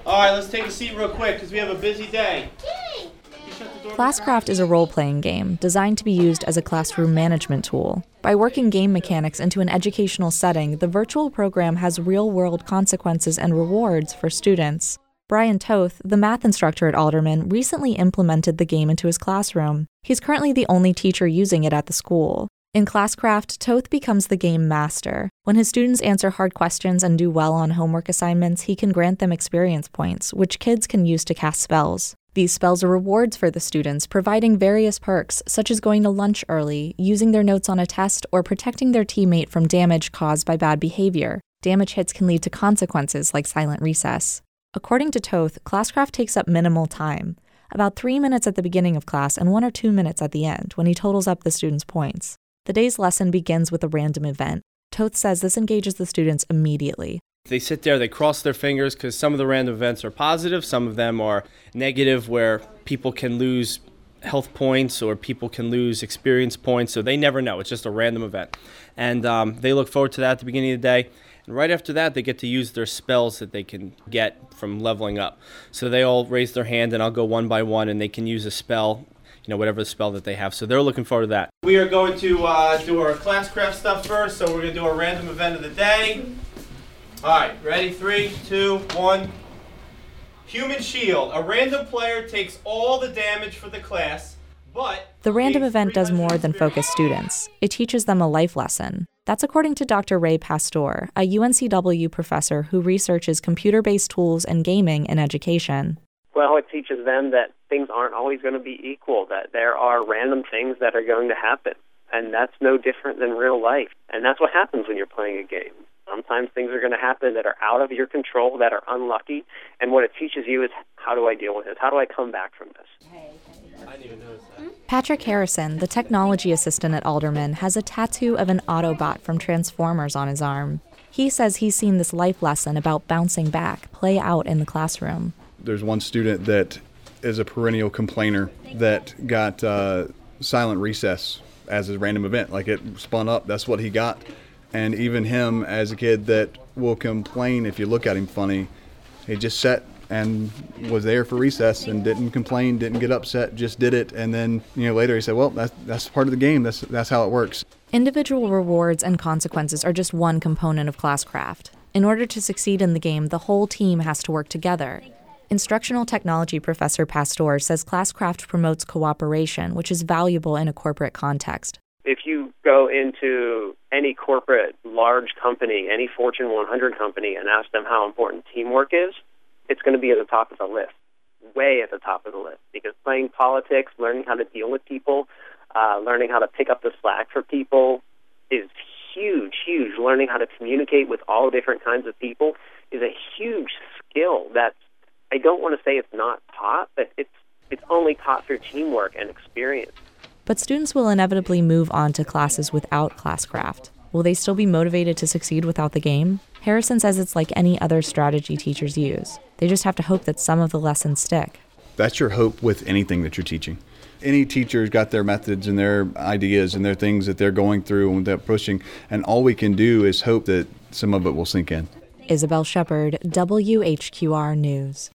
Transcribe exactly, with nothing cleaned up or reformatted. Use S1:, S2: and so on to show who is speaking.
S1: All right, let's take a seat real quick because we have a busy day.
S2: Classcraft is a role-playing game designed to be used as a classroom management tool. By working game mechanics into an educational setting, the virtual program has real-world consequences and rewards for students. Brian Toth, the math instructor at Alderman, recently implemented the game into his classroom. He's currently the only teacher using it at the school. In Classcraft, Toth becomes the game master. When his students answer hard questions and do well on homework assignments, he can grant them experience points, which kids can use to cast spells. These spells are rewards for the students, providing various perks, such as going to lunch early, using their notes on a test, or protecting their teammate from damage caused by bad behavior. Damage hits can lead to consequences like silent recess. According to Toth, Classcraft takes up minimal time, about three minutes at the beginning of class and one or two minutes at the end, when he totals up the students' points. The day's lesson begins with a random event. Toth says this engages the students immediately.
S1: They sit there, they cross their fingers because some of the random events are positive, some of them are negative where people can lose health points or people can lose experience points, so they never know. It's just a random event. And um, they look forward to that at the beginning of the day. And right after that, they get to use their spells that they can get from leveling up. So they all raise their hand and I'll go one by one and they can use a spell, you know, whatever the spell that they have. So they're looking forward to that. We are going to uh, do our Classcraft stuff first, so we're going to do our random event of the day. All right, ready? Three, two, one. Human Shield. A random player takes all the damage for the class, but...
S2: The random event does more than focus students. It teaches them a life lesson. That's according to Doctor Ray Pastor, a U N C W professor who researches computer-based tools and gaming in education.
S3: Well, it teaches them that things aren't always going to be equal, that there are random things that are going to happen, and that's no different than real life. And that's what happens when you're playing a game. Sometimes things are going to happen that are out of your control, that are unlucky, and what it teaches you is, how do I deal with this? How do I come back from this?
S1: I didn't even notice that.
S2: Patrick Harrison, the technology assistant at Alderman, has a tattoo of an Autobot from Transformers on his arm. He says he's seen this life lesson about bouncing back play out in the classroom.
S4: There's one student that is a perennial complainer that got uh, silent recess as a random event. Like, it spun up, that's what he got. And even him, as a kid that will complain if you look at him funny, he just sat and was there for recess and didn't complain, didn't get upset, just did it. And then, you know, later he said, well, that's, that's part of the game. That's, that's how it works.
S2: Individual rewards and consequences are just one component of Classcraft. In order to succeed in the game, the whole team has to work together. Instructional technology professor Pastor says Classcraft promotes cooperation, which is valuable in a corporate context.
S3: If you go into any corporate large company, any Fortune one hundred company, and ask them how important teamwork is, it's going to be at the top of the list, way at the top of the list. Because playing politics, learning how to deal with people, uh, learning how to pick up the slack for people is huge, huge. Learning how to communicate with all different kinds of people is a huge skill that I don't want to say it's not taught, but it's it's only taught through teamwork and experience.
S2: But students will inevitably move on to classes without Classcraft. Will they still be motivated to succeed without the game? Harrison says it's like any other strategy teachers use. They just have to hope that some of the lessons stick.
S4: That's your hope with anything that you're teaching. Any teacher's got their methods and their ideas and their things that they're going through and they're pushing, and all we can do is hope that some of it will sink in.
S2: Isabel Shepard, W H Q R News.